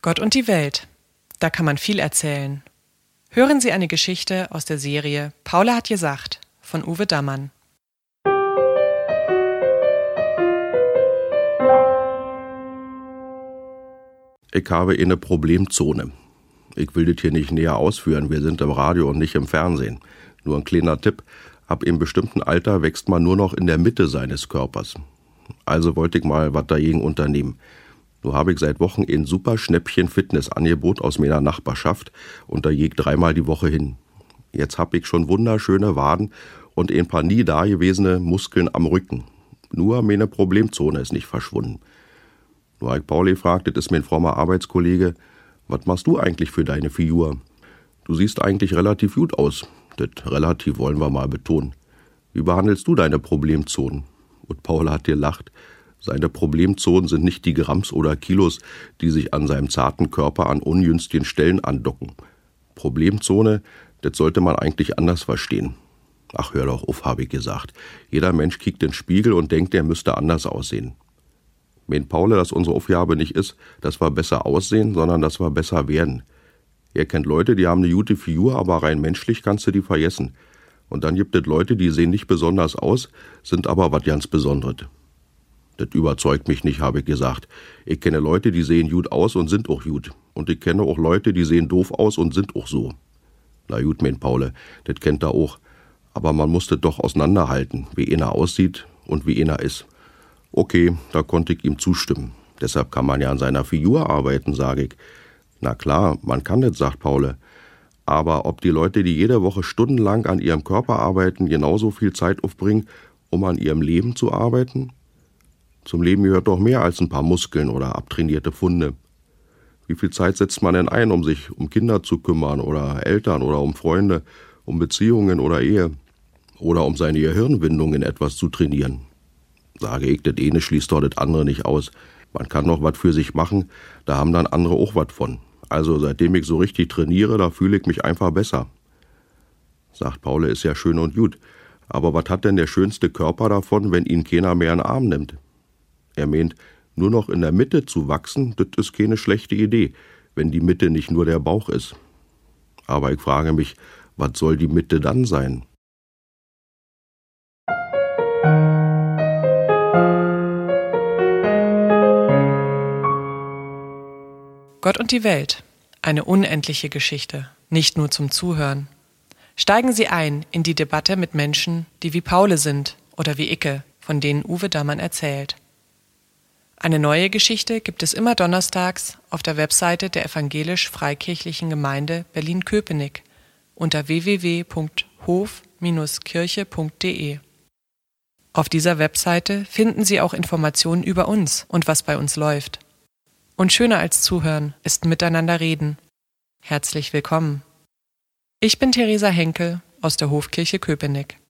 Gott und die Welt. Da kann man viel erzählen. Hören Sie eine Geschichte aus der Serie Paula hat gesagt von Uwe Dammann. Ich habe eine Problemzone. Ich will das hier nicht näher ausführen, wir sind im Radio und nicht im Fernsehen. Nur ein kleiner Tipp, ab einem bestimmten Alter wächst man nur noch in der Mitte seines Körpers. Also wollte ich mal was dagegen unternehmen. Nur habe ich seit Wochen ein super Schnäppchen-Fitnessangebot aus meiner Nachbarschaft und da gehe ich 3-mal die Woche hin. Jetzt habe ich schon wunderschöne Waden und ein paar nie dagewesene Muskeln am Rücken. Nur meine Problemzone ist nicht verschwunden. Nur habe ich Pauli gefragt, das ist mein frommer Arbeitskollege, was machst du eigentlich für deine Figur? Du siehst eigentlich relativ gut aus. Das relativ wollen wir mal betonen. Wie behandelst du deine Problemzonen? Und Paul hat gelacht. Seine Problemzonen sind nicht die Gramms oder Kilos, die sich an seinem zarten Körper an ungünstigen Stellen andocken. Problemzone, das sollte man eigentlich anders verstehen. Ach, hör doch auf, habe ich gesagt. Jeder Mensch kickt in den Spiegel und denkt, er müsste anders aussehen. Meint Paul, dass unsere Aufgabe nicht ist, dass wir besser aussehen, sondern dass wir besser werden. Ihr kennt Leute, die haben eine gute Figur, aber rein menschlich kannst du die vergessen. Und dann gibt es Leute, die sehen nicht besonders aus, sind aber was ganz Besonderes. Das überzeugt mich nicht, habe ich gesagt. Ich kenne Leute, die sehen gut aus und sind auch gut. Und ich kenne auch Leute, die sehen doof aus und sind auch so. Na gut, meint Paul, das kennt er auch. Aber man muss das doch auseinanderhalten, wie einer aussieht und wie einer ist. Okay, da konnte ich ihm zustimmen. Deshalb kann man ja an seiner Figur arbeiten, sage ich. Na klar, man kann das, sagt Paul. Aber ob die Leute, die jede Woche stundenlang an ihrem Körper arbeiten, genauso viel Zeit aufbringen, um an ihrem Leben zu arbeiten? Zum Leben gehört doch mehr als ein paar Muskeln oder abtrainierte Pfunde. Wie viel Zeit setzt man denn ein, um sich um Kinder zu kümmern oder Eltern oder um Freunde, um Beziehungen oder Ehe? Oder um seine Gehirnwindung in etwas zu trainieren? Sage ich, das eine schließt doch das andere nicht aus. Man kann noch was für sich machen, da haben dann andere auch was von. Also seitdem ich so richtig trainiere, da fühle ich mich einfach besser. Sagt Paul, ist ja schön und gut. Aber was hat denn der schönste Körper davon, wenn ihn keiner mehr in den Arm nimmt? Er meint, nur noch in der Mitte zu wachsen, das ist keine schlechte Idee, wenn die Mitte nicht nur der Bauch ist. Aber ich frage mich, was soll die Mitte dann sein? Gott und die Welt. Eine unendliche Geschichte, nicht nur zum Zuhören. Steigen Sie ein in die Debatte mit Menschen, die wie Paule sind oder wie Icke, von denen Uwe Dammann erzählt. Eine neue Geschichte gibt es immer donnerstags auf der Webseite der evangelisch-freikirchlichen Gemeinde Berlin-Köpenick unter www.hof-kirche.de. Auf dieser Webseite finden Sie auch Informationen über uns und was bei uns läuft. Und schöner als Zuhören ist miteinander reden. Herzlich willkommen. Ich bin Theresa Henkel aus der Hofkirche Köpenick.